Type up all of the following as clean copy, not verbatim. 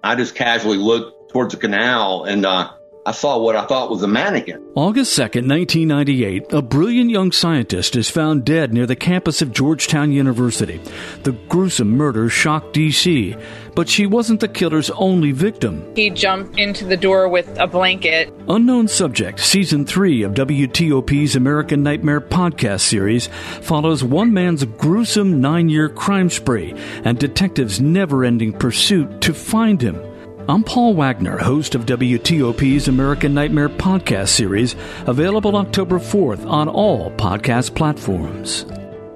I just casually looked towards the canal, and I saw what I thought was a mannequin. August 2nd, 1998, a brilliant young scientist is found dead near the campus of Georgetown University. The gruesome murder shocked D.C., but she wasn't the killer's only victim. He jumped into the door with a blanket. Unknown Subject, Season 3 of WTOP's American Nightmare podcast series, follows one man's gruesome 9-year crime spree and detectives' never-ending pursuit to find him. I'm Paul Wagner, host of WTOP's American Nightmare podcast series, available October 4th on all podcast platforms.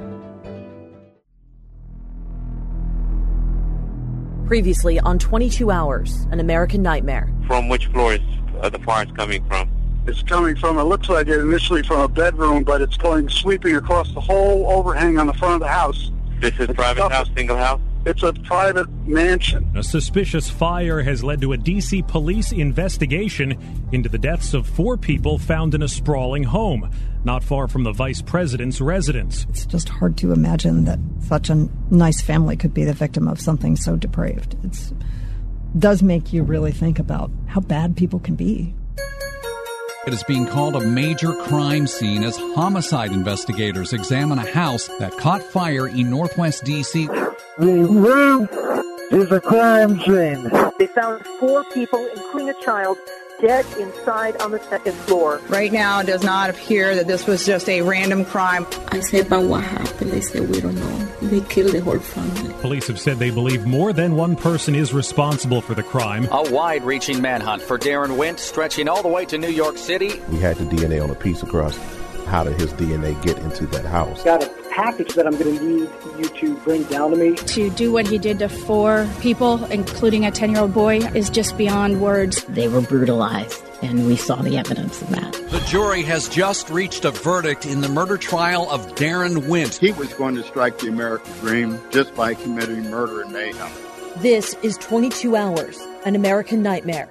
Previously on 22 Hours, An American Nightmare. From which floor is the fire coming from? It's coming from, it looks like it initially from a bedroom, but it's going sweeping across the whole overhang on the front of the house. This is private house, single house? It's a private mansion. A suspicious fire has led to a D.C. police investigation into the deaths of 4 people found in a sprawling home, not far from the vice president's residence. It's just hard to imagine that such a nice family could be the victim of something so depraved. It does make you really think about how bad people can be. It is being called a major crime scene as homicide investigators examine a house that caught fire in northwest D.C. The room is a crime scene. They found 4 people, including a child, dead inside on the 2nd floor. Right now, it does not appear that this was just a random crime. I said, but what happened? They said, we don't know. They killed the whole family. Police have said they believe more than one person is responsible for the crime. A wide-reaching manhunt for Darren Wint, stretching all the way to New York City. We had the DNA on a piece of crust. How did his DNA get into that house? Got a package that I'm going to need you to bring down to me. To do what he did to 4 people, including a 10-year-old boy, is just beyond words. They were brutalized, and we saw the evidence of that. The jury has just reached a verdict in the murder trial of Darren Wint. He was going to strike the American dream just by committing murder and mayhem. This is 22 Hours, An American Nightmare.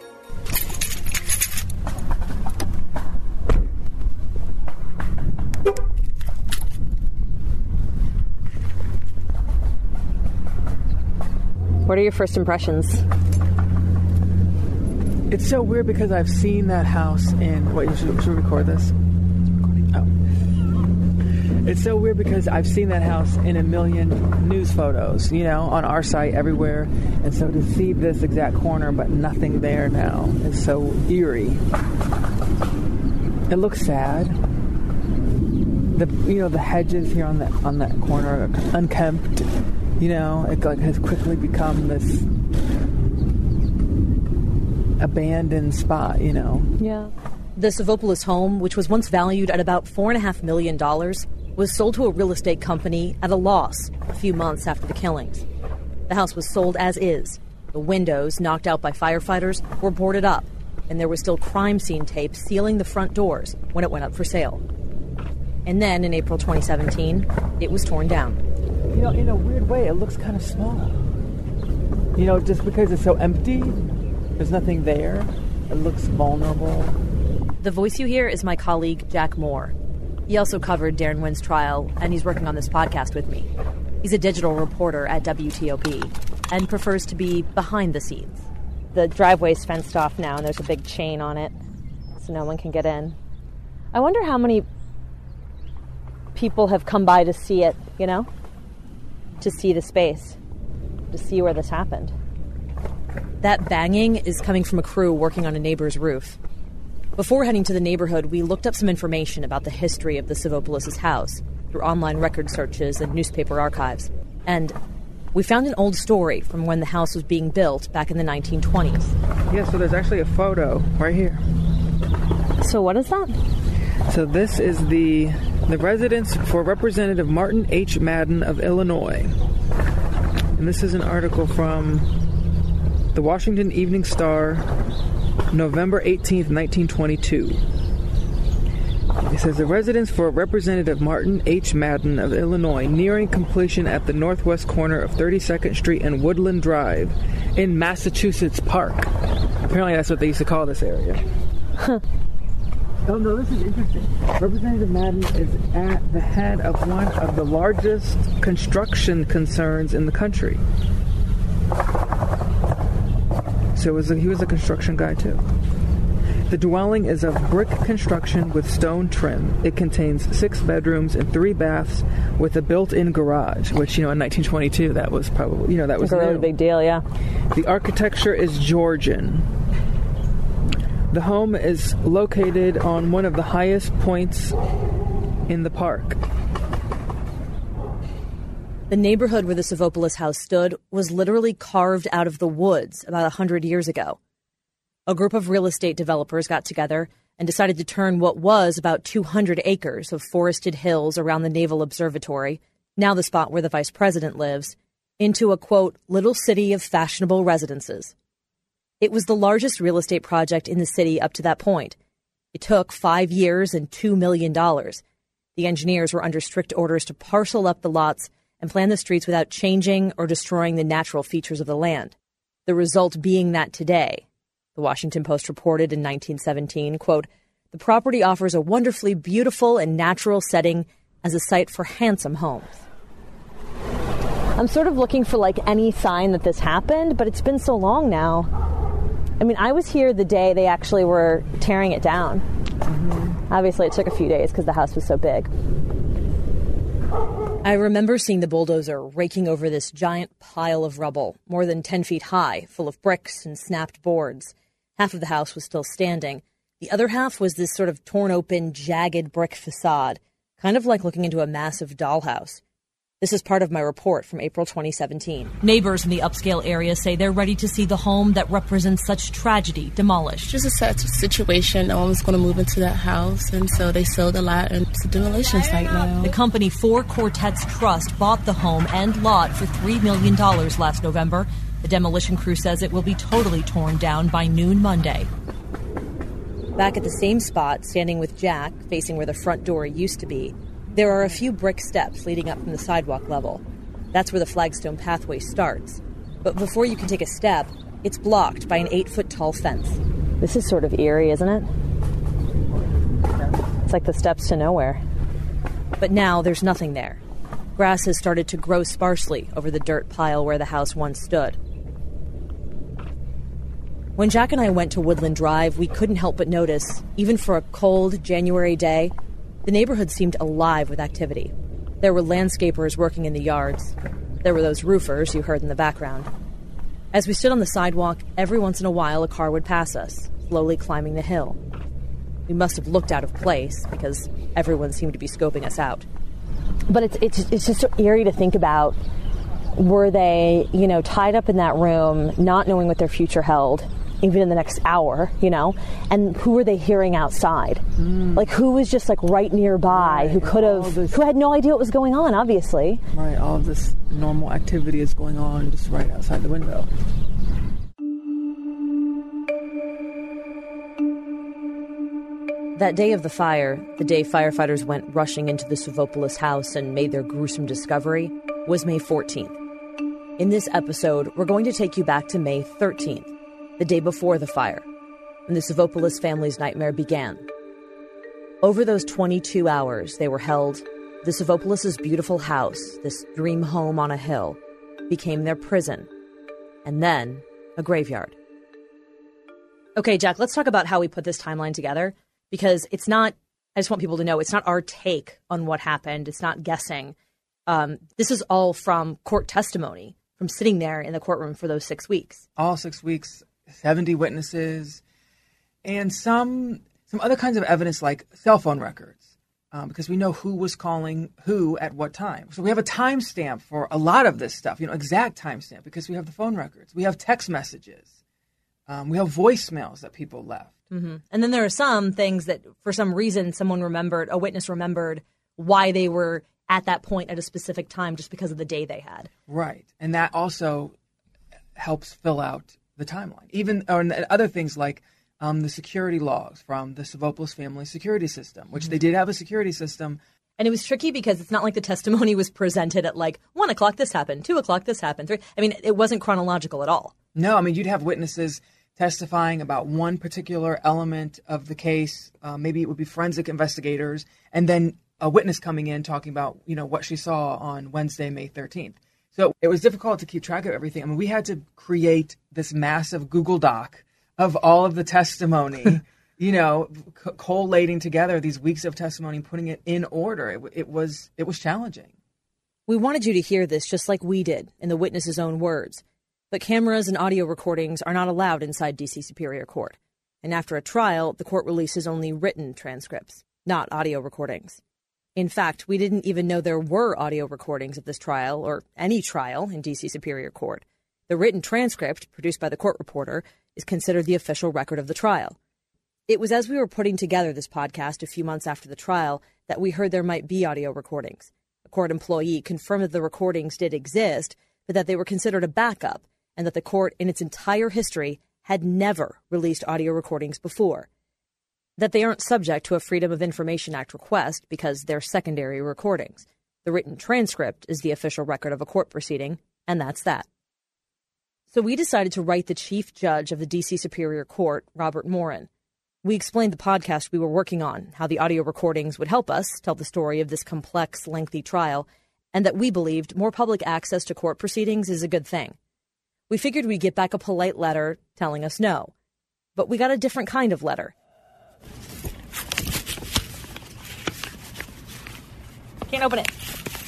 What are your first impressions? It's so weird because I've seen that house in... Wait, should we record this? Oh. It's so weird because I've seen that house in a million news photos, on our site, everywhere. And so to see this exact corner, but nothing there now, is so eerie. It looks sad. The hedges here on that corner are unkempt. It has quickly become this abandoned spot, Yeah. The Savopoulos home, which was once valued at about $4.5 million, was sold to a real estate company at a loss a few months after the killings. The house was sold as is. The windows, knocked out by firefighters, were boarded up, and there was still crime scene tape sealing the front doors when it went up for sale. And then, in April 2017, it was torn down. In a weird way, it looks kind of small. Just because it's so empty, there's nothing there. It looks vulnerable. The voice you hear is my colleague, Jack Moore. He also covered Darren Wint's trial, and he's working on this podcast with me. He's a digital reporter at WTOP and prefers to be behind the scenes. The driveway's fenced off now, and there's a big chain on it, so no one can get in. I wonder how many people have come by to see it, to see the space, to see where this happened. That banging is coming from a crew working on a neighbor's roof. Before heading to the neighborhood, we looked up some information about the history of the Savopoulos' house through online record searches and newspaper archives. And we found an old story from when the house was being built back in the 1920s. Yeah, so there's actually a photo right here. So what is that? So this is the residence for Representative Martin H. Madden of Illinois. And this is an article from the Washington Evening Star, November 18th, 1922. It says, the residence for Representative Martin H. Madden of Illinois, nearing completion at the northwest corner of 32nd Street and Woodland Drive in Massachusetts Park. Apparently that's what they used to call this area. Huh. Oh, no, this is interesting. Representative Madden is at the head of one of the largest construction concerns in the country. So he was a construction guy, too. The dwelling is of brick construction with stone trim. It contains 6 bedrooms and 3 baths with a built-in garage, which, in 1922, that was probably, that was a really big deal, yeah. The architecture is Georgian. The home is located on one of the highest points in the park. The neighborhood where the Savopoulos house stood was literally carved out of the woods about 100 years ago. A group of real estate developers got together and decided to turn what was about 200 acres of forested hills around the Naval Observatory, now the spot where the vice president lives, into a, quote, little city of fashionable residences. It was the largest real estate project in the city up to that point. It took 5 years and $2 million. The engineers were under strict orders to parcel up the lots and plan the streets without changing or destroying the natural features of the land. The result being that today, the Washington Post reported in 1917, quote, the property offers a wonderfully beautiful and natural setting as a site for handsome homes. I'm sort of looking for any sign that this happened, but it's been so long now. I mean, I was here the day they actually were tearing it down. Mm-hmm. Obviously, it took a few days because the house was so big. I remember seeing the bulldozer raking over this giant pile of rubble, more than 10 feet high, full of bricks and snapped boards. Half of the house was still standing. The other half was this sort of torn open, jagged brick facade, kind of like looking into a massive dollhouse. This is part of my report from April 2017. Neighbors in the upscale area say they're ready to see the home that represents such tragedy demolished. Just a sad situation. No one was going to move into that house, and so they sold a lot, and it's a demolition site now. The company Four Quartets Trust bought the home and lot for $3 million last November. The demolition crew says it will be totally torn down by noon Monday. Back at the same spot, standing with Jack, facing where the front door used to be, there are a few brick steps leading up from the sidewalk level. That's where the flagstone pathway starts. But before you can take a step, it's blocked by an 8-foot-tall fence. This is sort of eerie, isn't it? It's like the steps to nowhere. But now there's nothing there. Grass has started to grow sparsely over the dirt pile where the house once stood. When Jack and I went to Woodland Drive, we couldn't help but notice, even for a cold January day, the neighborhood seemed alive with activity. There were landscapers working in the yards. There were those roofers you heard in the background. As we stood on the sidewalk, every once in a while a car would pass us, slowly climbing the hill. We must have looked out of place because everyone seemed to be scoping us out. But it's just so eerie to think about. Were they, tied up in that room, not knowing what their future held, even in the next hour, and who were they hearing outside? Who was just right nearby, right, who had no idea what was going on, obviously. Right, all of this normal activity is going on just right outside the window. That day of the fire, the day firefighters went rushing into the Savopoulos house and made their gruesome discovery, was May 14th. In this episode, we're going to take you back to May 13th, the day before the fire, when the Savopoulos family's nightmare began. Over those 22 hours they were held, the Savopoulos' beautiful house, this dream home on a hill, became their prison, and then a graveyard. Okay, Jack, let's talk about how we put this timeline together, because it's not, I just want people to know, it's not our take on what happened. It's not guessing. This is all from court testimony, from sitting there in the courtroom for those 6 weeks. All 6 weeks, 70 witnesses, and some other kinds of evidence like cell phone records, because we know who was calling who at what time. So we have a timestamp for a lot of this stuff, exact timestamp, because we have the phone records. We have text messages. We have voicemails that people left. Mm-hmm. And then there are some things that, for some reason, a witness remembered why they were at that point at a specific time just because of the day they had. Right. And that also helps fill out the timeline. Even other things like the security logs from the Savopoulos family security system, which they did have a security system. And it was tricky because it's not like the testimony was presented at 1 o'clock this happened, 2 o'clock this happened, 3. I mean, it wasn't chronological at all. No, you'd have witnesses testifying about one particular element of the case. Maybe it would be forensic investigators, and then a witness coming in talking about, what she saw on Wednesday, May 13th. So it was difficult to keep track of everything. I mean, we had to create this massive Google Doc of all of the testimony, collating together these weeks of testimony, putting it in order. It was challenging. We wanted you to hear this just like we did in the witness's own words. But cameras and audio recordings are not allowed inside D.C. Superior Court. And after a trial, the court releases only written transcripts, not audio recordings. In fact, we didn't even know there were audio recordings of this trial or any trial in D.C. Superior Court. The written transcript, produced by the court reporter, is considered the official record of the trial. It was as we were putting together this podcast a few months after the trial that we heard there might be audio recordings. A court employee confirmed that the recordings did exist, but that they were considered a backup, and that the court, in its entire history, had never released audio recordings before. That they aren't subject to a Freedom of Information Act request because they're secondary recordings. The written transcript is the official record of a court proceeding, and that's that. So we decided to write the chief judge of the D.C. Superior Court, Robert Morin. We explained the podcast we were working on, how the audio recordings would help us tell the story of this complex, lengthy trial, and that we believed more public access to court proceedings is a good thing. We figured we'd get back a polite letter telling us no. But we got a different kind of letter. Can't open it.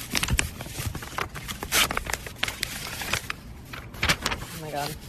Oh my God.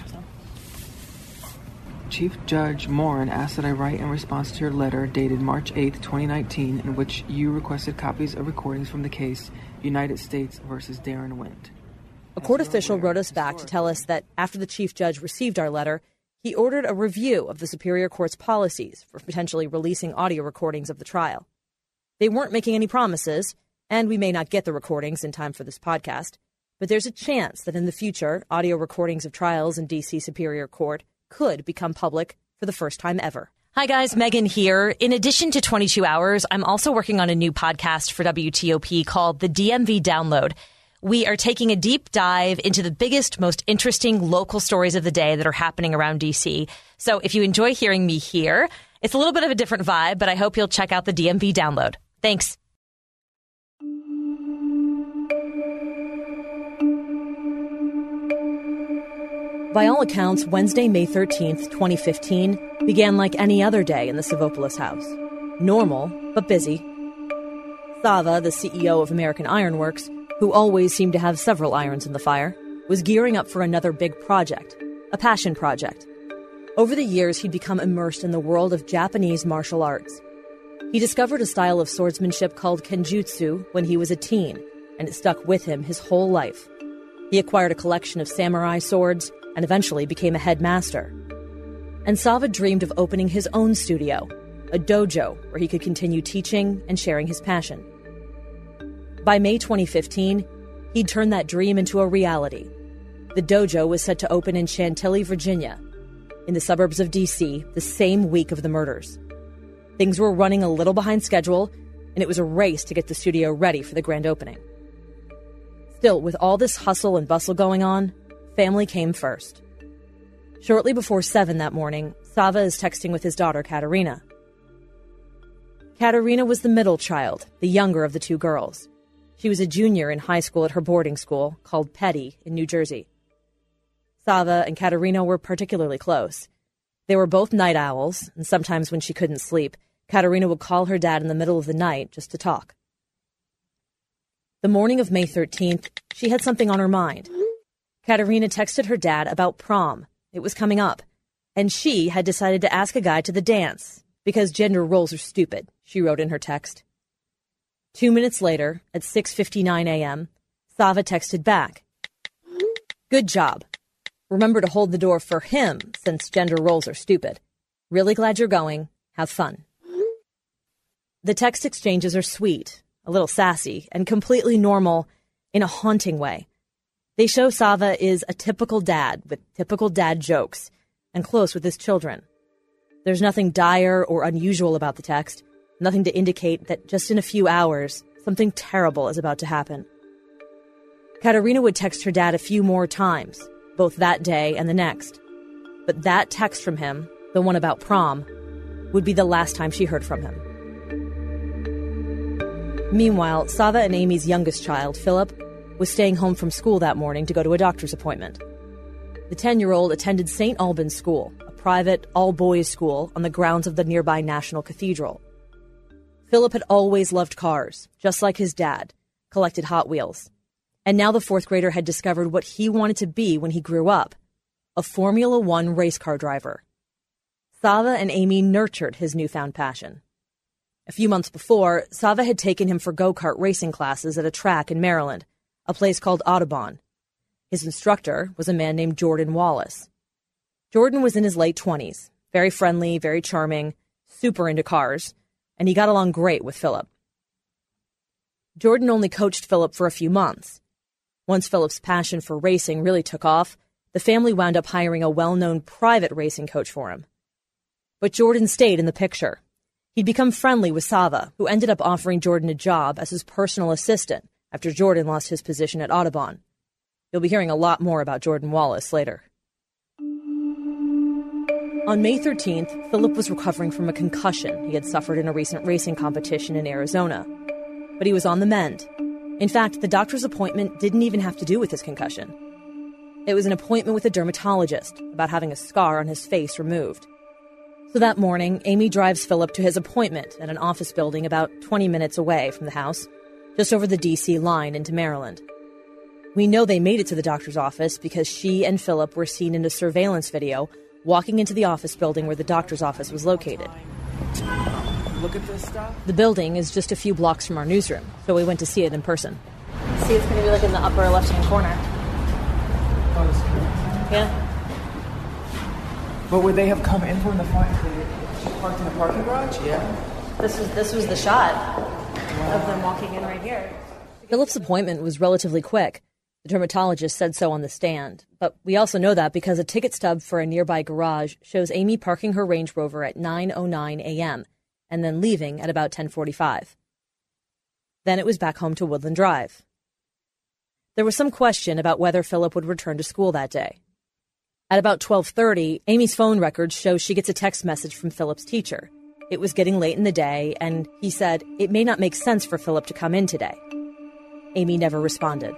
Chief Judge Morin asked that I write in response to your letter dated March 8, 2019, in which you requested copies of recordings from the case United States versus Darren Wendt. A court official wrote us back to tell us that after the chief judge received our letter, he ordered a review of the Superior Court's policies for potentially releasing audio recordings of the trial. They weren't making any promises, and we may not get the recordings in time for this podcast, but there's a chance that in the future, audio recordings of trials in D.C. Superior Court could become public for the first time ever. Hi guys, Megan here. In addition to 22 Hours, I'm also working on a new podcast for WTOP called The DMV Download. We are taking a deep dive into the biggest, most interesting local stories of the day that are happening around D.C. So if you enjoy hearing me here, it's a little bit of a different vibe, but I hope you'll check out the DMV Download. Thanks. By all accounts, Wednesday, May 13th, 2015, began like any other day in the Savopoulos house. Normal, but busy. Sava, the CEO of American Ironworks, who always seemed to have several irons in the fire, was gearing up for another big project, a passion project. Over the years, he'd become immersed in the world of Japanese martial arts. He discovered a style of swordsmanship called kenjutsu when he was a teen, and it stuck with him his whole life. He acquired a collection of samurai swords and eventually became a headmaster. And Sava dreamed of opening his own studio, a dojo where he could continue teaching and sharing his passion. By May 2015, he'd turned that dream into a reality. The dojo was set to open in Chantilly, Virginia, in the suburbs of D.C., the same week of the murders. Things were running a little behind schedule, and it was a race to get the studio ready for the grand opening. Still, with all this hustle and bustle going on, family came first. Shortly before 7 that morning, Sava is texting with his daughter, Katerina. Katerina was the middle child, the younger of the two girls. She was a junior in high school at her boarding school, called Petty, in New Jersey. Sava and Katerina were particularly close. They were both night owls, and sometimes when she couldn't sleep, Katerina would call her dad in the middle of the night just to talk. The morning of May 13th, she had something on her mind. Katerina texted her dad about prom. It was coming up, and she had decided to ask a guy to the dance because gender roles are stupid, she wrote in her text. 2 minutes later, at 6:59 a.m., Sava texted back, "Good job. Remember to hold the door for him since gender roles are stupid. Really glad you're going. Have fun." The text exchanges are sweet, a little sassy, and completely normal in a haunting way. They show Sava is a typical dad with typical dad jokes and close with his children. There's nothing dire or unusual about the text, nothing to indicate that just in a few hours, something terrible is about to happen. Katerina would text her dad a few more times, both that day and the next. But that text from him, the one about prom, would be the last time she heard from him. Meanwhile, Sava and Amy's youngest child, Philip, was staying home from school that morning to go to a doctor's appointment. The 10-year-old attended St. Albans School, a private, all-boys school on the grounds of the nearby National Cathedral. Philip had always loved cars, just like his dad, collected Hot Wheels. And now the fourth grader had discovered what he wanted to be when he grew up, a Formula One race car driver. Sava and Amy nurtured his newfound passion. A few months before, Sava had taken him for go-kart racing classes at a track in Maryland, a place called Audubon. His instructor was a man named Jordan Wallace. Jordan was in his late 20s, very friendly, very charming, super into cars, and he got along great with Philip. Jordan only coached Philip for a few months. Once Philip's passion for racing really took off, the family wound up hiring a well-known private racing coach for him. But Jordan stayed in the picture. He'd become friendly with Sava, who ended up offering Jordan a job as his personal assistant after Jordan lost his position at Audubon. You'll be hearing a lot more about Jordan Wallace later. On May 13th, Philip was recovering from a concussion he had suffered in a recent racing competition in Arizona. But he was on the mend. In fact, the doctor's appointment didn't even have to do with his concussion. It was an appointment with a dermatologist about having a scar on his face removed. So that morning, Amy drives Philip to his appointment at an office building about 20 minutes away from the house, just over the D.C. line into Maryland. We know they made it to the doctor's office because she and Philip were seen in a surveillance video walking into the office building where the doctor's office was located. Look at this stuff. The building is just a few blocks from our newsroom, so we went to see it in person. See, it's going to be like in the upper left-hand corner. Oh, this is cool. Yeah. But would they have come in from the front? She parked in the parking garage? Yeah. This was the shot of them walking in right here. Philip's appointment was relatively quick. The dermatologist said so on the stand. But we also know that because a ticket stub for a nearby garage shows Amy parking her Range Rover at 9:09 a.m. and then leaving at about 10:45. Then it was back home to Woodland Drive. There was some question about whether Philip would return to school that day. At about 12:30, Amy's phone records show she gets a text message from Philip's teacher. It was getting late in the day, and he said it may not make sense for Philip to come in today. Amy never responded.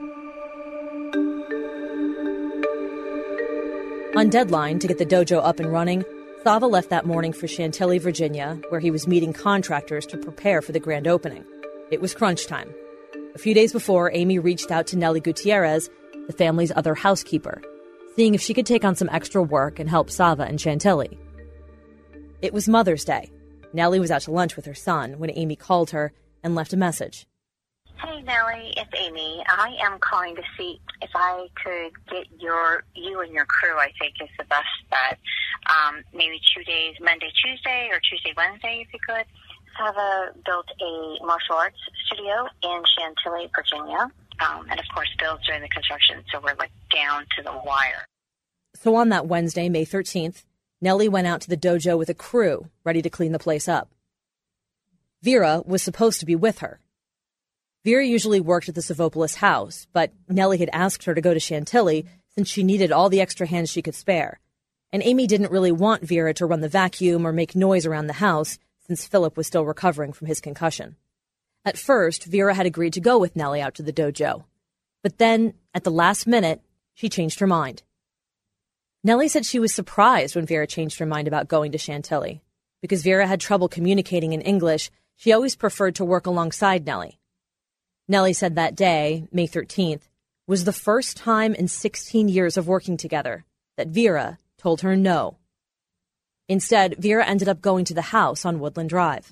On deadline to get the dojo up and running, Sava left that morning for Chantilly, Virginia, where he was meeting contractors to prepare for the grand opening. It was crunch time. A few days before, Amy reached out to Nellie Gutierrez, the family's other housekeeper, seeing if she could take on some extra work and help Sava and Chantilly. It was Mother's Day. Nellie was out to lunch with her son when Amy called her and left a message. Hey, Nellie, it's Amy. I am calling to see if I could get you and your crew, I think is the best bet. Maybe 2 days, Monday, Tuesday, or Tuesday, Wednesday, if you could. Sava built a martial arts studio in Chantilly, Virginia. And, of course, Bill's doing the construction, so we're, down to the wire. So on that Wednesday, May 13th, Nellie went out to the dojo with a crew ready to clean the place up. Vera was supposed to be with her. Vera usually worked at the Savopoulos house, but Nellie had asked her to go to Chantilly since she needed all the extra hands she could spare. And Amy didn't really want Vera to run the vacuum or make noise around the house since Philip was still recovering from his concussion. At first, Vera had agreed to go with Nellie out to the dojo. But then, at the last minute, she changed her mind. Nellie said she was surprised when Vera changed her mind about going to Chantilly. Because Vera had trouble communicating in English, she always preferred to work alongside Nellie. Nellie said that day, May 13th, was the first time in 16 years of working together that Vera told her no. Instead, Vera ended up going to the house on Woodland Drive.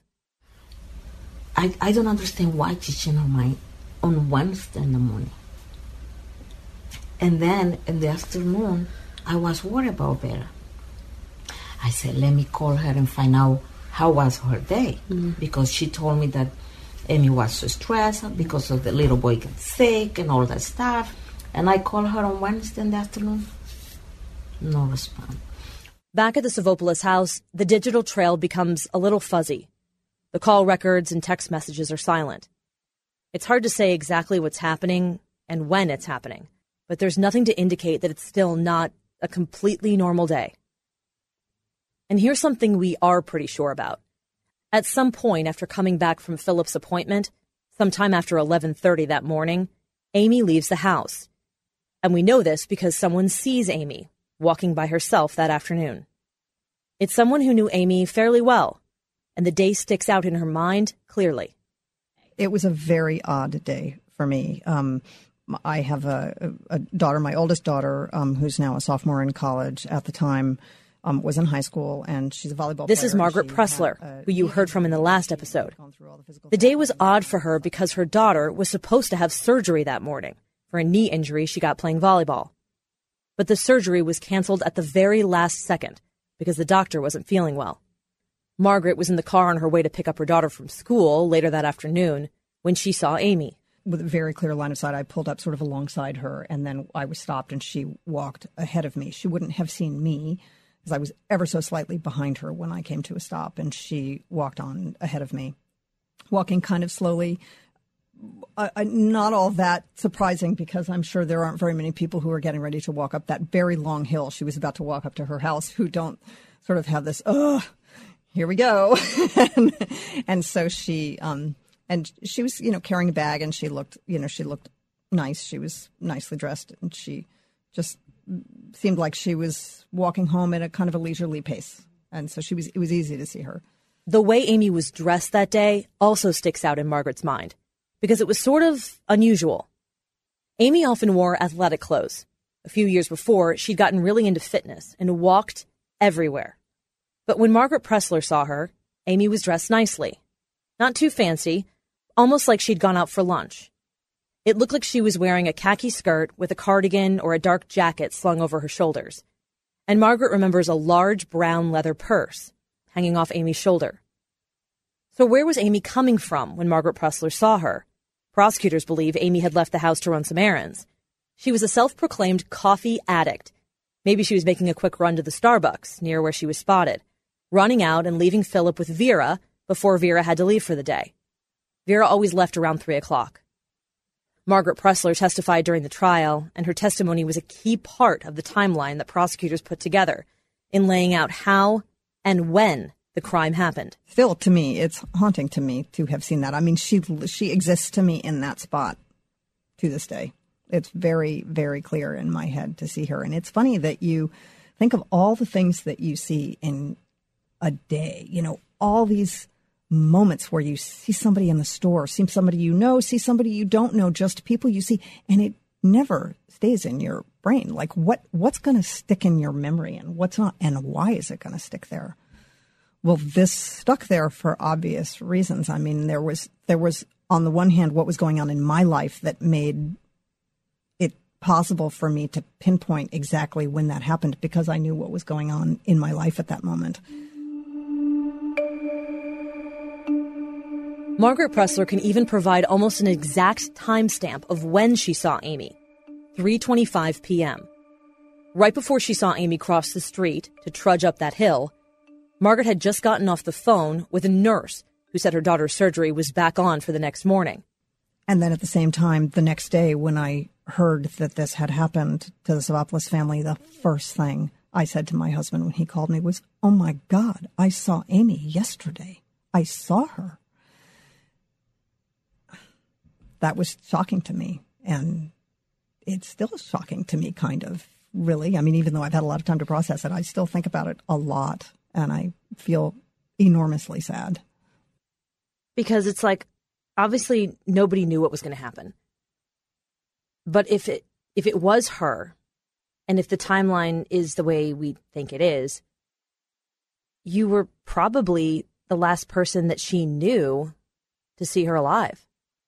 I don't understand why she changed her mind on Wednesday in the morning. And then in the afternoon, I was worried about Vera. I said, let me call her and find out how was her day. Because she told me that Amy was so stressed because of the little boy getting sick and all that stuff. And I called her on Wednesday in the afternoon. No response. Back at the Savopoulos house, the digital trail becomes a little fuzzy. The call records and text messages are silent. It's hard to say exactly what's happening and when it's happening, but there's nothing to indicate that it's still not a completely normal day. And here's something we are pretty sure about. At some point after coming back from Philip's appointment, sometime after 11:30 that morning, Amy leaves the house. And we know this because someone sees Amy walking by herself that afternoon. It's someone who knew Amy fairly well, and the day sticks out in her mind clearly. It was a very odd day for me. I have a daughter, my oldest daughter, who's now a sophomore in college. At the time, was in high school, and she's a volleyball player. This is Margaret Pressler, who you heard from in the last episode. The day was odd for her because her daughter was supposed to have surgery that morning for a knee injury she got playing volleyball. But the surgery was canceled at the very last second because the doctor wasn't feeling well. Margaret was in the car on her way to pick up her daughter from school later that afternoon when she saw Amy. With a very clear line of sight, I pulled up sort of alongside her, and then I was stopped, and she walked ahead of me. She wouldn't have seen me, because I was ever so slightly behind her when I came to a stop, and she walked on ahead of me, walking kind of slowly. Not all that surprising, because I'm sure there aren't very many people who are getting ready to walk up that very long hill she was about to walk up to her house who don't sort of have this, here we go. and so she... And she was, carrying a bag, and she looked nice. She was nicely dressed, and she just seemed like she was walking home at a kind of a leisurely pace. And so it was easy to see her. The way Amy was dressed that day also sticks out in Margaret's mind because it was sort of unusual. Amy often wore athletic clothes. A few years before, she'd gotten really into fitness and walked everywhere. But when Margaret Pressler saw her, Amy was dressed nicely. Not too fancy, almost like she'd gone out for lunch. It looked like she was wearing a khaki skirt with a cardigan or a dark jacket slung over her shoulders. And Margaret remembers a large brown leather purse hanging off Amy's shoulder. So where was Amy coming from when Margaret Pressler saw her? Prosecutors believe Amy had left the house to run some errands. She was a self-proclaimed coffee addict. Maybe she was making a quick run to the Starbucks near where she was spotted, running out and leaving Philip with Vera before Vera had to leave for the day. Vera always left around 3 o'clock. Margaret Pressler testified during the trial, and her testimony was a key part of the timeline that prosecutors put together in laying out how and when the crime happened. Still, to me, it's haunting to me to have seen that. I mean, she exists to me in that spot to this day. It's very, very clear in my head to see her. And it's funny that you think of all the things that you see in a day, all these moments where you see somebody in the store, see somebody you know, see somebody you don't know, just people you see, and it never stays in your brain. Like what's going to stick in your memory and what's not, and why is it going to stick there? Well, this stuck there for obvious reasons. I mean, there was on the one hand what was going on in my life that made it possible for me to pinpoint exactly when that happened because I knew what was going on in my life at that moment. Margaret Pressler can even provide almost an exact timestamp of when she saw Amy, 3:25 p.m. Right before she saw Amy cross the street to trudge up that hill, Margaret had just gotten off the phone with a nurse who said her daughter's surgery was back on for the next morning. And then at the same time, the next day, when I heard that this had happened to the Savopoulos family, the first thing I said to my husband when he called me was, "Oh my God, I saw Amy yesterday. I saw her." That was shocking to me, and it's still shocking to me, kind of, really. I mean, even though I've had a lot of time to process it, I still think about it a lot, and I feel enormously sad. Because it's like, obviously, nobody knew what was going to happen. But if it was her, and if the timeline is the way we think it is, you were probably the last person that she knew to see her alive.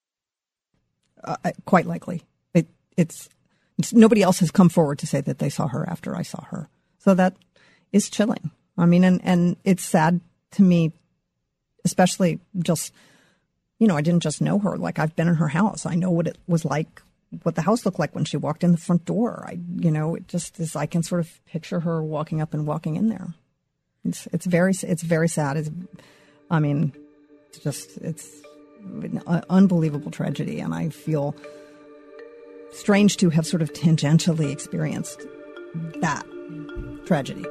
Quite likely. It's nobody else has come forward to say that they saw her after I saw her. So that is chilling. I mean, and it's sad to me, especially just, I didn't just know her. Like, I've been in her house. I know what it was like, what the house looked like when she walked in the front door. It just is, I can sort of picture her walking up and walking in there. It's very sad. It's an unbelievable tragedy, and I feel strange to have sort of tangentially experienced that tragedy.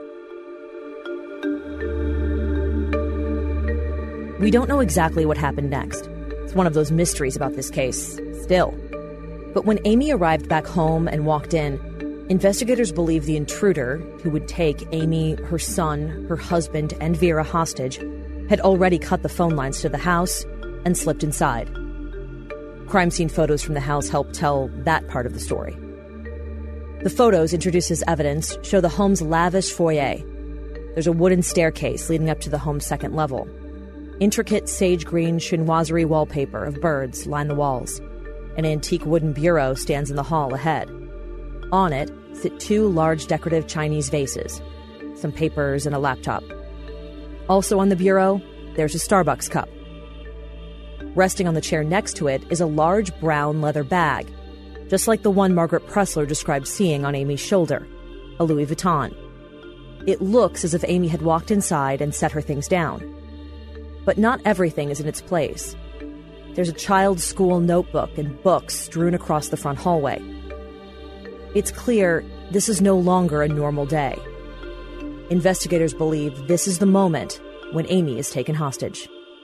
We don't know exactly what happened next. It's one of those mysteries about this case, still. But when Amy arrived back home and walked in, investigators believe the intruder, who would take Amy, her son, her husband, and Vera hostage, had already cut the phone lines to the house and slipped inside. Crime scene photos from the house help tell that part of the story. The photos, introduced as evidence, show the home's lavish foyer. There's a wooden staircase leading up to the home's second level. Intricate sage-green chinoiserie wallpaper of birds line the walls. An antique wooden bureau stands in the hall ahead. On it sit two large decorative Chinese vases, some papers, and a laptop. Also on the bureau, there's a Starbucks cup. Resting on the chair next to it is a large brown leather bag, just like the one Margaret Pressler described seeing on Amy's shoulder, a Louis Vuitton. It looks as if Amy had walked inside and set her things down. But not everything is in its place. There's a child's school notebook and books strewn across the front hallway. It's clear this is no longer a normal day. Investigators believe this is the moment when Amy is taken hostage.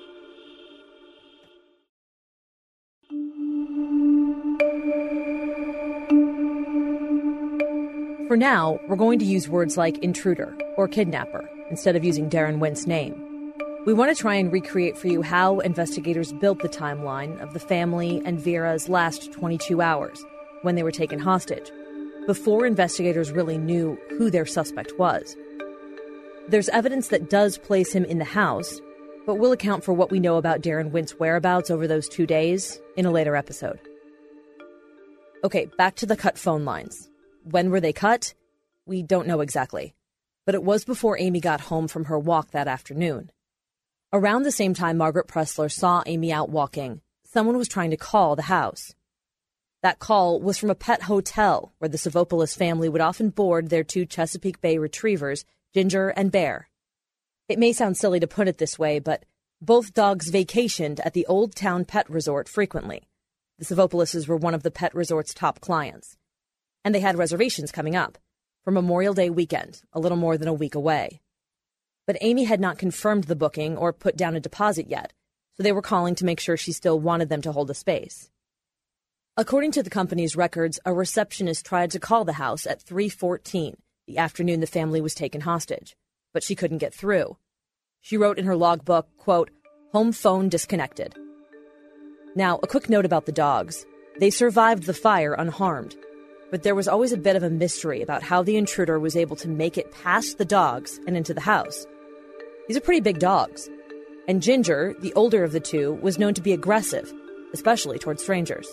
For now, we're going to use words like intruder or kidnapper instead of using Darren Wint's name. We want to try and recreate for you how investigators built the timeline of the family and Vera's last 22 hours when they were taken hostage, before investigators really knew who their suspect was. There's evidence that does place him in the house, but we'll account for what we know about Darren Wint's whereabouts over those 2 days in a later episode. Okay, back to the cut phone lines. When were they cut? We don't know exactly, but it was before Amy got home from her walk that afternoon. Around the same time Margaret Pressler saw Amy out walking, someone was trying to call the house. That call was from a pet hotel where the Savopoulos family would often board their 2 Chesapeake Bay retrievers, Ginger and Bear. It may sound silly to put it this way, but both dogs vacationed at the Old Town Pet Resort frequently. The Savopouloses were one of the pet resort's top clients. And they had reservations coming up for Memorial Day weekend, a little more than a week away. But Amy had not confirmed the booking or put down a deposit yet, so they were calling to make sure she still wanted them to hold a space. According to the company's records, a receptionist tried to call the house at 3:14, the afternoon the family was taken hostage, but she couldn't get through. She wrote in her logbook, quote, "Home phone disconnected." Now, a quick note about the dogs. They survived the fire unharmed, but there was always a bit of a mystery about how the intruder was able to make it past the dogs and into the house. These are pretty big dogs, and Ginger, the older of the 2, was known to be aggressive, especially towards strangers.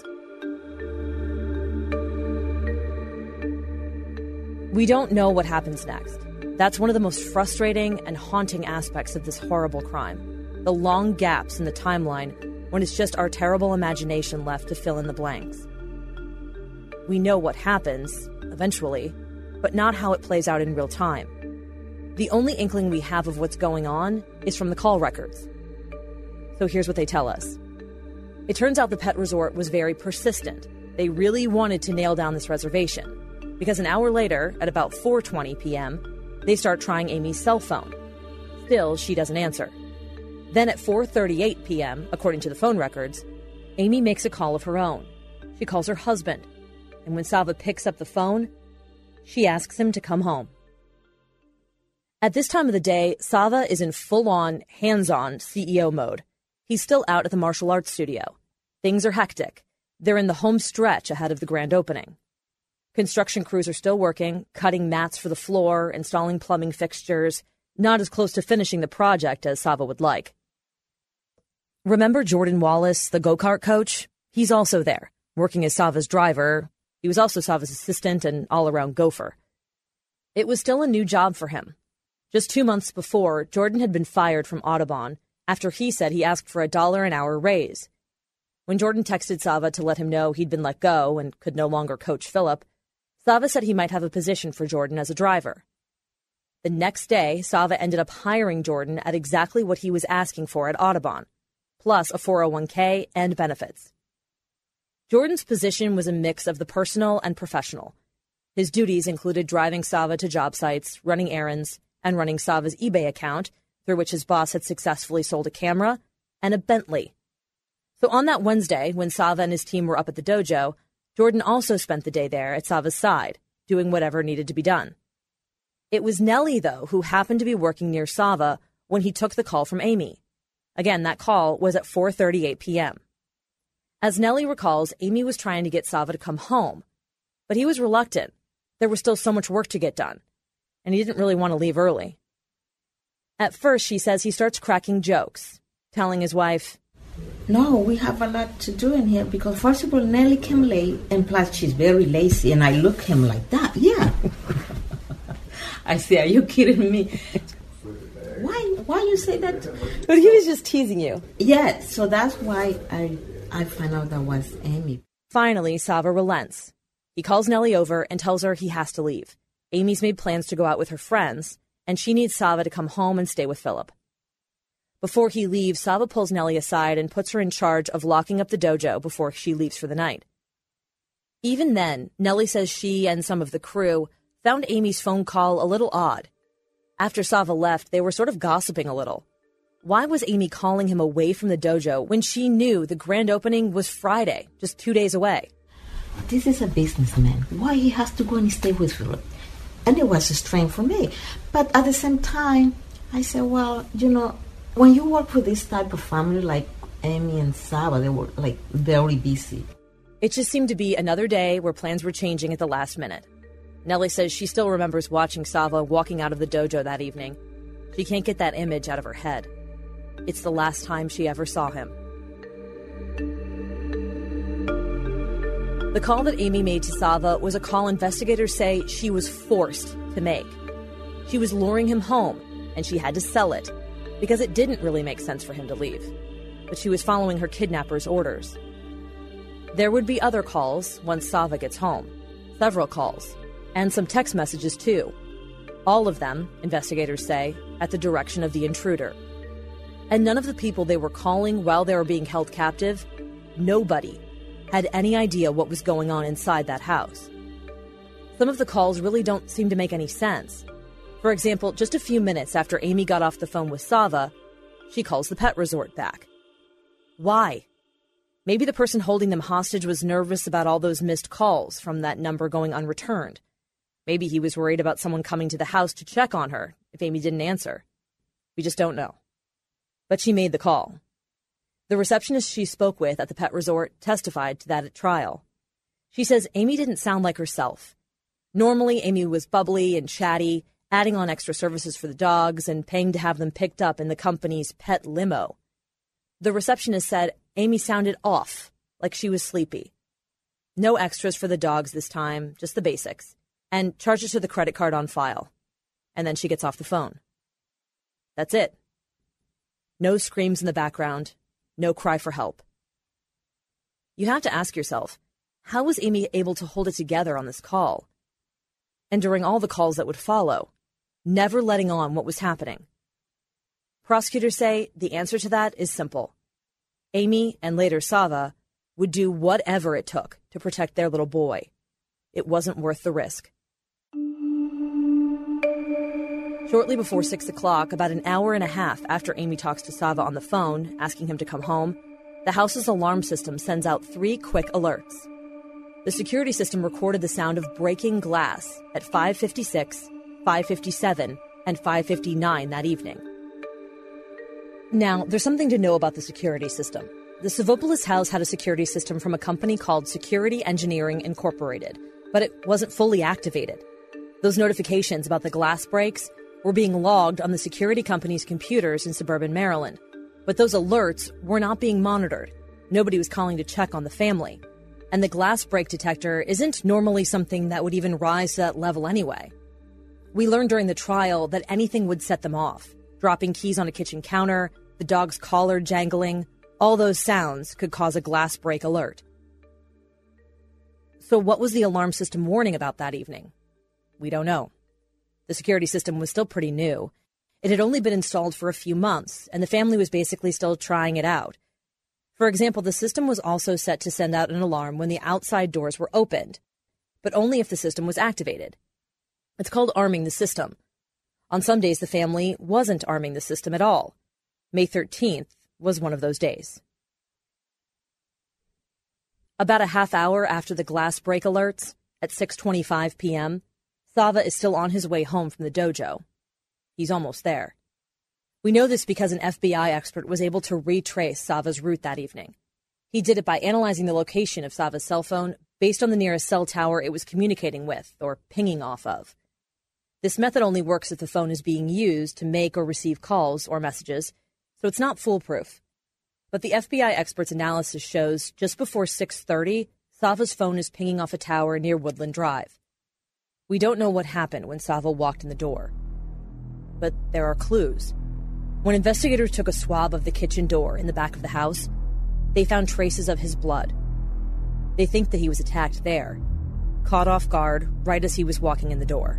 We don't know what happens next. That's one of the most frustrating and haunting aspects of this horrible crime. The long gaps in the timeline when it's just our terrible imagination left to fill in the blanks. We know what happens, eventually, but not how it plays out in real time. The only inkling we have of what's going on is from the call records. So here's what they tell us. It turns out the pet resort was very persistent. They really wanted to nail down this reservation, because an hour later, at about 4:20 p.m., they start trying Amy's cell phone. Still, she doesn't answer. Then at 4:38 p.m., according to the phone records, Amy makes a call of her own. She calls her husband, and when Sava picks up the phone, she asks him to come home. At this time of the day, Sava is in full-on, hands-on CEO mode. He's still out at the martial arts studio. Things are hectic. They're in the home stretch ahead of the grand opening. Construction crews are still working, cutting mats for the floor, installing plumbing fixtures, not as close to finishing the project as Sava would like. Remember Jordan Wallace, the go-kart coach? He's also there, working as Sava's driver. He was also Sava's assistant and all-around gopher. It was still a new job for him. Just 2 months before, Jordan had been fired from Audubon after he said he asked for a $1 an hour raise. When Jordan texted Sava to let him know he'd been let go and could no longer coach Philip, Sava said he might have a position for Jordan as a driver. The next day, Sava ended up hiring Jordan at exactly what he was asking for at Audubon, plus a 401k and benefits. Jordan's position was a mix of the personal and professional. His duties included driving Sava to job sites, running errands, and running Sava's eBay account, through which his boss had successfully sold a camera and a Bentley. So on that Wednesday, when Sava and his team were up at the dojo, Jordan also spent the day there at Sava's side, doing whatever needed to be done. It was Nellie, though, who happened to be working near Sava when he took the call from Amy. Again, that call was at 4:38 p.m. As Nellie recalls, Amy was trying to get Sava to come home, but he was reluctant. There was still so much work to get done, and he didn't really want to leave early. At first, she says he starts cracking jokes, telling his wife, "No, we have a lot to do in here because, first of all, Nellie came late, and plus she's very lazy, and I look him like that, yeah." I say, "Are you kidding me? Why you say that?" But he was just teasing you. Yeah, so that's why I found out that was Amy. Finally, Sava relents. He calls Nellie over and tells her he has to leave. Amy's made plans to go out with her friends, and she needs Sava to come home and stay with Philip. Before he leaves, Sava pulls Nellie aside and puts her in charge of locking up the dojo before she leaves for the night. Even then, Nellie says she and some of the crew found Amy's phone call a little odd. After Sava left, they were sort of gossiping a little. Why was Amy calling him away from the dojo when she knew the grand opening was Friday, just 2 days away? This is a businessman. Why he has to go and stay with Philip? And it was strange for me. But at the same time, I said, well, when you work with this type of family like Amy and Sava, they were like very busy. It just seemed to be another day where plans were changing at the last minute. Nellie says she still remembers watching Sava walking out of the dojo that evening. She can't get that image out of her head. It's the last time she ever saw him. The call that Amy made to Sava was a call investigators say she was forced to make. She was luring him home, and she had to sell it, because it didn't really make sense for him to leave. But she was following her kidnapper's orders. There would be other calls once Sava gets home. Several calls. And some text messages, too. All of them, investigators say, at the direction of the intruder. And none of the people they were calling while they were being held captive, nobody, had any idea what was going on inside that house. Some of the calls really don't seem to make any sense. For example, just a few minutes after Amy got off the phone with Sava, she calls the pet resort back. Why? Maybe the person holding them hostage was nervous about all those missed calls from that number going unreturned. Maybe he was worried about someone coming to the house to check on her if Amy didn't answer. We just don't know. But she made the call. The receptionist she spoke with at the pet resort testified to that at trial. She says Amy didn't sound like herself. Normally, Amy was bubbly and chatty, adding on extra services for the dogs and paying to have them picked up in the company's pet limo. The receptionist said Amy sounded off, like she was sleepy. No extras for the dogs this time, just the basics, and charges to the credit card on file. And then she gets off the phone. That's it. No screams in the background. No cry for help. You have to ask yourself, how was Amy able to hold it together on this call? And during all the calls that would follow, never letting on what was happening? Prosecutors say the answer to that is simple. Amy, and later Sava, would do whatever it took to protect their little boy. It wasn't worth the risk. Shortly before 6 o'clock, about an hour and a half after Amy talks to Sava on the phone, asking him to come home, the house's alarm system sends out 3 quick alerts. The security system recorded the sound of breaking glass at 5:56, 5:57, and 5:59 that evening. Now, there's something to know about the security system. The Savopoulos house had a security system from a company called Security Engineering Incorporated, but it wasn't fully activated. Those notifications about the glass breaks were being logged on the security company's computers in suburban Maryland. But those alerts were not being monitored. Nobody was calling to check on the family. And the glass break detector isn't normally something that would even rise to that level anyway. We learned during the trial that anything would set them off. Dropping keys on a kitchen counter, the dog's collar jangling, all those sounds could cause a glass break alert. So what was the alarm system warning about that evening? We don't know. The security system was still pretty new. It had only been installed for a few months, and the family was basically still trying it out. For example, the system was also set to send out an alarm when the outside doors were opened, but only if the system was activated. It's called arming the system. On some days, the family wasn't arming the system at all. May 13th was one of those days. About a half hour after the glass break alerts, at 6:25 p.m., Sava is still on his way home from the dojo. He's almost there. We know this because an FBI expert was able to retrace Sava's route that evening. He did it by analyzing the location of Sava's cell phone based on the nearest cell tower it was communicating with, or pinging off of. This method only works if the phone is being used to make or receive calls or messages, so it's not foolproof. But the FBI expert's analysis shows just before 6:30, Sava's phone is pinging off a tower near Woodland Drive. We don't know what happened when Sava walked in the door. But there are clues. When investigators took a swab of the kitchen door in the back of the house, they found traces of his blood. They think that he was attacked there, caught off guard right as he was walking in the door.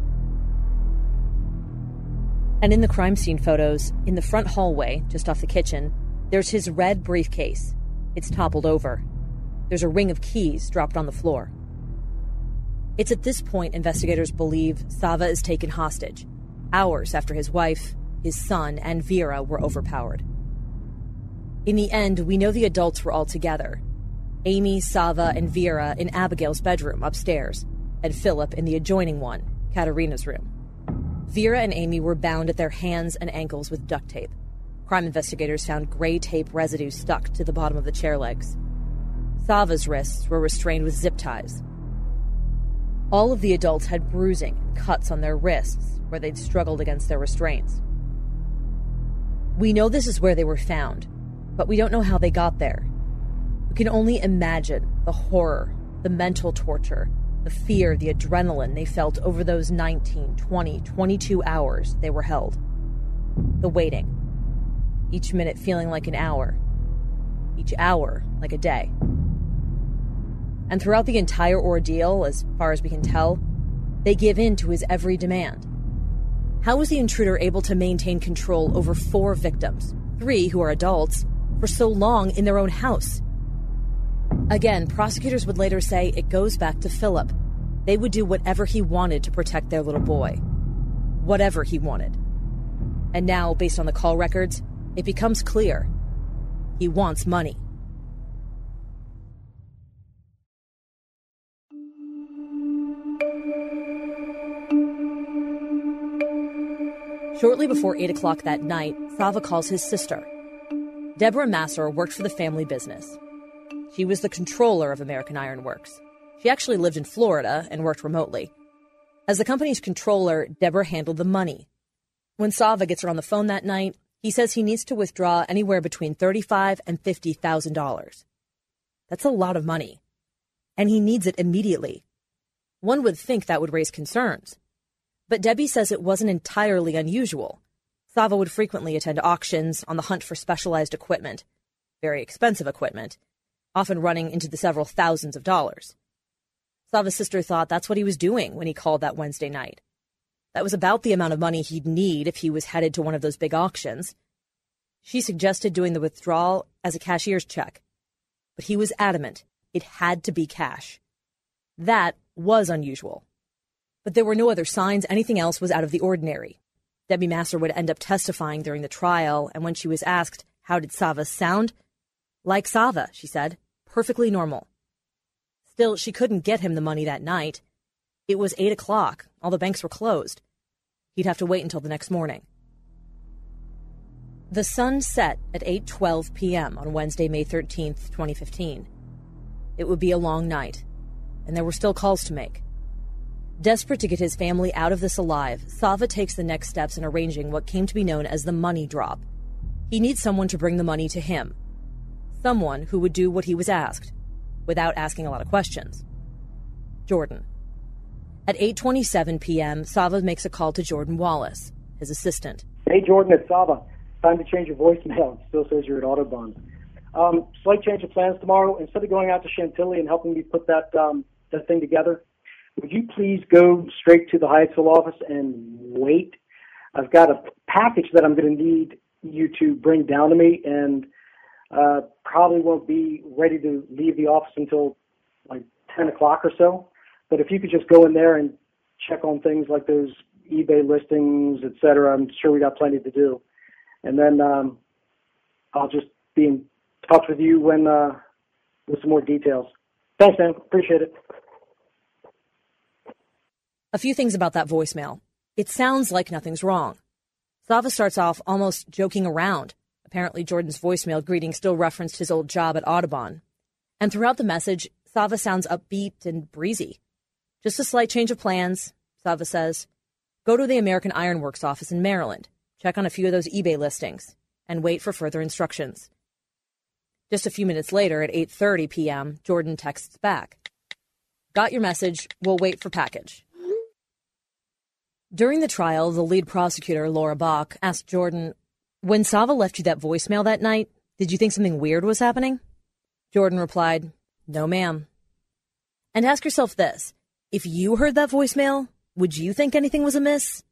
And in the crime scene photos, in the front hallway, just off the kitchen, there's his red briefcase. It's toppled over. There's a ring of keys dropped on the floor. It's at this point investigators believe Sava is taken hostage, hours after his wife, his son, and Vera were overpowered. In the end, we know the adults were all together. Amy, Sava, and Vera in Abigail's bedroom upstairs, and Philip in the adjoining one, Katerina's room. Vera and Amy were bound at their hands and ankles with duct tape. Crime investigators found gray tape residue stuck to the bottom of the chair legs. Sava's wrists were restrained with zip ties. All of the adults had bruising and cuts on their wrists where they'd struggled against their restraints. We know this is where they were found, but we don't know how they got there. We can only imagine the horror, the mental torture, the fear, the adrenaline they felt over those 19, 20, 22 hours they were held. The waiting. Each minute feeling like an hour. Each hour like a day. And throughout the entire ordeal, as far as we can tell, they give in to his every demand. How was the intruder able to maintain control over 4 victims, 3 who are adults, for so long in their own house? Again, prosecutors would later say it goes back to Philip. They would do whatever he wanted to protect their little boy. Whatever he wanted. And now, based on the call records, it becomes clear. He wants money. Shortly before 8 o'clock that night, Sava calls his sister. Deborah Masser worked for the family business. She was the controller of American Iron Works. She actually lived in Florida and worked remotely. As the company's controller, Deborah handled the money. When Sava gets her on the phone that night, he says he needs to withdraw anywhere between $35,000 and $50,000. That's a lot of money. And he needs it immediately. One would think that would raise concerns. But Debbie says it wasn't entirely unusual. Sava would frequently attend auctions on the hunt for specialized equipment, very expensive equipment, often running into the several thousands of dollars. Sava's sister thought that's what he was doing when he called that Wednesday night. That was about the amount of money he'd need if he was headed to one of those big auctions. She suggested doing the withdrawal as a cashier's check, but he was adamant it had to be cash. That was unusual. But there were no other signs anything else was out of the ordinary. Debbie Masser would end up testifying during the trial, and when she was asked, how did Sava sound? Like Sava, she said. Perfectly normal. Still, she couldn't get him the money that night. It was 8 o'clock. All the banks were closed. He'd have to wait until the next morning. The sun set at 8:12 p.m. on Wednesday, May 13th, 2015. It would be a long night, and there were still calls to make. Desperate to get his family out of this alive, Sava takes the next steps in arranging what came to be known as the money drop. He needs someone to bring the money to him. Someone who would do what he was asked, without asking a lot of questions. Jordan. At 8:27 p.m., Sava makes a call to Jordan Wallace, his assistant. Hey, Jordan, it's Sava. Time to change your voicemail. It still says you're at Autobahn. Slight change of plans tomorrow. Instead of going out to Chantilly and helping me put that thing together, would you please go straight to the Hyattsville office and wait? I've got a package that I'm going to need you to bring down to me, and probably won't be ready to leave the office until like 10 o'clock or so. But if you could just go in there and check on things like those eBay listings, et cetera, I'm sure we got plenty to do. And then I'll just be in touch with you when with some more details. Thanks, man. Appreciate it. A few things about that voicemail. It sounds like nothing's wrong. Sava starts off almost joking around. Apparently, Jordan's voicemail greeting still referenced his old job at Audubon. And throughout the message, Sava sounds upbeat and breezy. Just a slight change of plans, Sava says. Go to the American Iron Works office in Maryland, check on a few of those eBay listings, and wait for further instructions. Just a few minutes later, at 8:30 p.m., Jordan texts back. Got your message. We'll wait for package. During the trial, the lead prosecutor, Laura Bach, asked Jordan, when Sava left you that voicemail that night, did you think something weird was happening? Jordan replied, no, ma'am. And ask yourself this, if you heard that voicemail, would you think anything was amiss?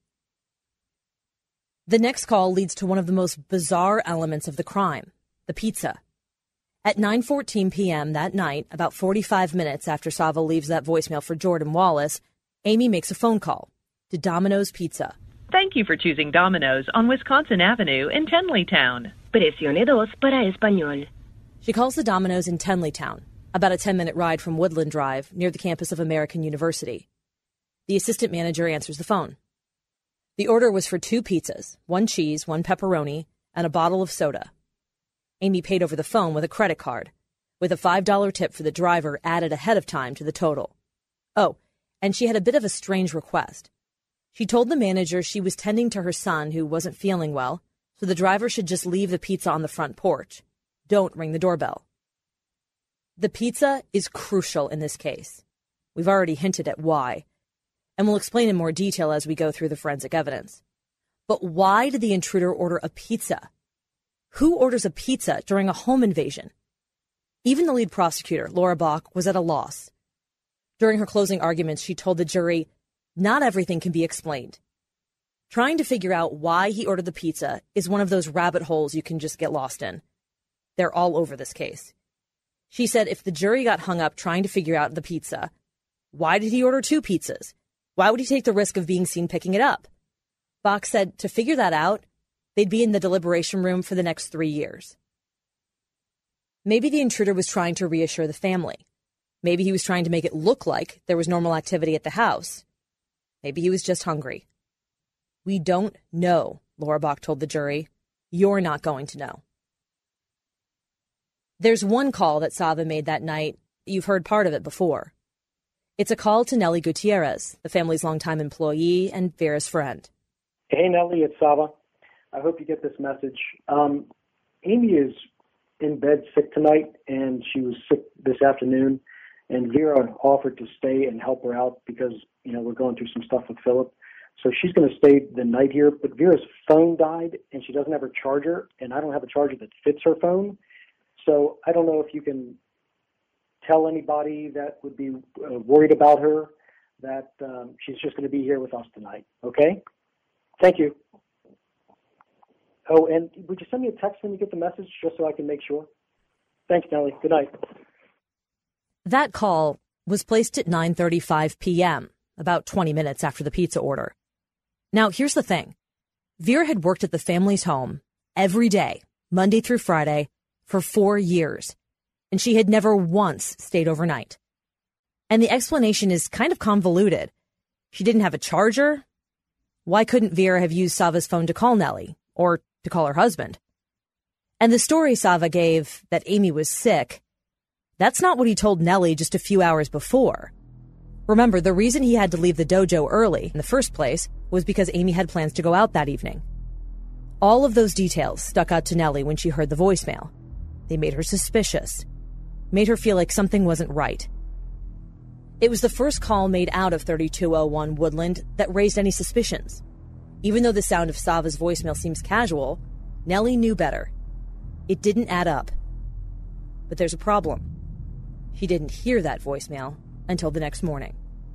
The next call leads to one of the most bizarre elements of the crime, the pizza. At 9:14 p.m. that night, about 45 minutes after Sava leaves that voicemail for Jordan Wallace, Amy makes a phone call to Domino's Pizza. Thank you for choosing Domino's on Wisconsin Avenue in Tenleytown. Presione 2 para español. She calls the Domino's in Tenleytown, about a 10-minute ride from Woodland Drive, near the campus of American University. The assistant manager answers the phone. The order was for 2 pizzas, 1 cheese, 1 pepperoni, and a bottle of soda. Amy paid over the phone with a credit card, with a $5 tip for the driver added ahead of time to the total. Oh, and she had a bit of a strange request. She told the manager she was tending to her son who wasn't feeling well, so the driver should just leave the pizza on the front porch. Don't ring the doorbell. The pizza is crucial in this case. We've already hinted at why, and we'll explain in more detail as we go through the forensic evidence. But why did the intruder order a pizza? Who orders a pizza during a home invasion? Even the lead prosecutor, Laura Bach, was at a loss. During her closing arguments, she told the jury, not everything can be explained. Trying to figure out why he ordered the pizza is one of those rabbit holes you can just get lost in. They're all over this case. She said if the jury got hung up trying to figure out the pizza, why did he order 2 pizzas? Why would he take the risk of being seen picking it up? Bach said to figure that out, they'd be in the deliberation room for the next 3 years. Maybe the intruder was trying to reassure the family. Maybe he was trying to make it look like there was normal activity at the house. Maybe he was just hungry. We don't know, Laura Bach told the jury. You're not going to know. There's one call that Sava made that night. You've heard part of it before. It's a call to Nellie Gutierrez, the family's longtime employee and Vera's friend. Hey, Nellie, it's Sava. I hope you get this message. Amy is in bed sick tonight, and she was sick this afternoon, and Vera offered to stay and help her out because, we're going through some stuff with Philip. So she's going to stay the night here, but Vera's phone died, and she doesn't have her charger, and I don't have a charger that fits her phone. So I don't know if you can tell anybody that would be worried about her that she's just going to be here with us tonight, okay? Thank you. Oh, and would you send me a text when you get the message just so I can make sure? Thanks, Nellie. Good night. That call was placed at 9:35 p.m., about 20 minutes after the pizza order. Now, here's the thing. Vera had worked at the family's home every day, Monday through Friday, for 4 years, and she had never once stayed overnight. And the explanation is kind of convoluted. She didn't have a charger. Why couldn't Vera have used Sava's phone to call Nellie, or to call her husband? And the story Sava gave that Amy was sick, that's not what he told Nellie just a few hours before. Remember, the reason he had to leave the dojo early in the first place was because Amy had plans to go out that evening. All of those details stuck out to Nellie when she heard the voicemail. They made her suspicious, made her feel like something wasn't right. It was the first call made out of 3201 Woodland that raised any suspicions. Even though the sound of Sava's voicemail seems casual, Nellie knew better. It didn't add up. But there's a problem. She didn't hear that voicemail until the next morning.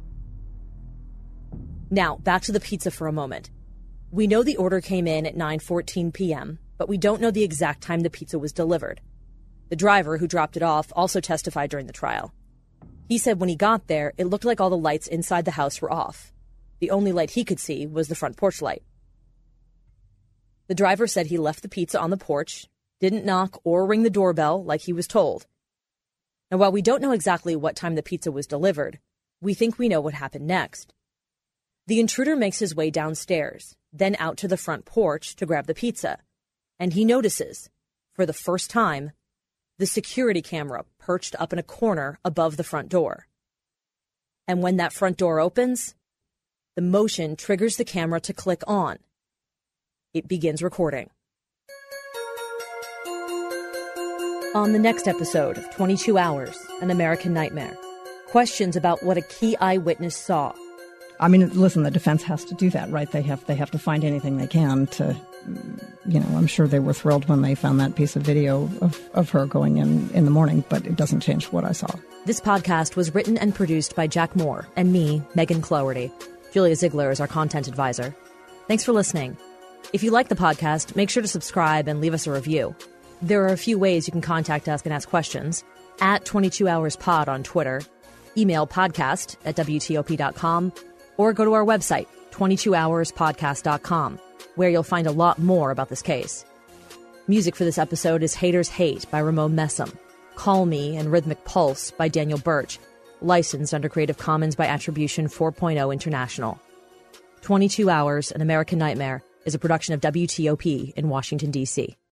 Now, back to the pizza for a moment. We know the order came in at 9:14 p.m., but we don't know the exact time the pizza was delivered. The driver who dropped it off also testified during the trial. He said when he got there, it looked like all the lights inside the house were off. The only light he could see was the front porch light. The driver said he left the pizza on the porch, didn't knock or ring the doorbell like he was told. Now, while we don't know exactly what time the pizza was delivered, we think we know what happened next. The intruder makes his way downstairs, then out to the front porch to grab the pizza, and he notices, for the first time, the security camera perched up in a corner above the front door. And when that front door opens, the motion triggers the camera to click on. It begins recording. On the next episode of 22 Hours, An American Nightmare, questions about what a key eyewitness saw. I mean, listen, the defense has to do that, right? They have to find anything they can to, I'm sure they were thrilled when they found that piece of video of her going in the morning, but it doesn't change what I saw. This podcast was written and produced by Jack Moore and me, Megan Cloherty. Julia Ziegler is our content advisor. Thanks for listening. If you like the podcast, make sure to subscribe and leave us a review. There are a few ways you can contact us and ask questions. At 22 Hours Pod on Twitter, email podcast@WTOP.com, or go to our website, 22hourspodcast.com, where you'll find a lot more about this case. Music for this episode is Haters Hate by Ramon Messam, Call Me and Rhythmic Pulse by Daniel Birch, licensed under Creative Commons by Attribution 4.0 International. 22 Hours, An American Nightmare is a production of WTOP in Washington, D.C.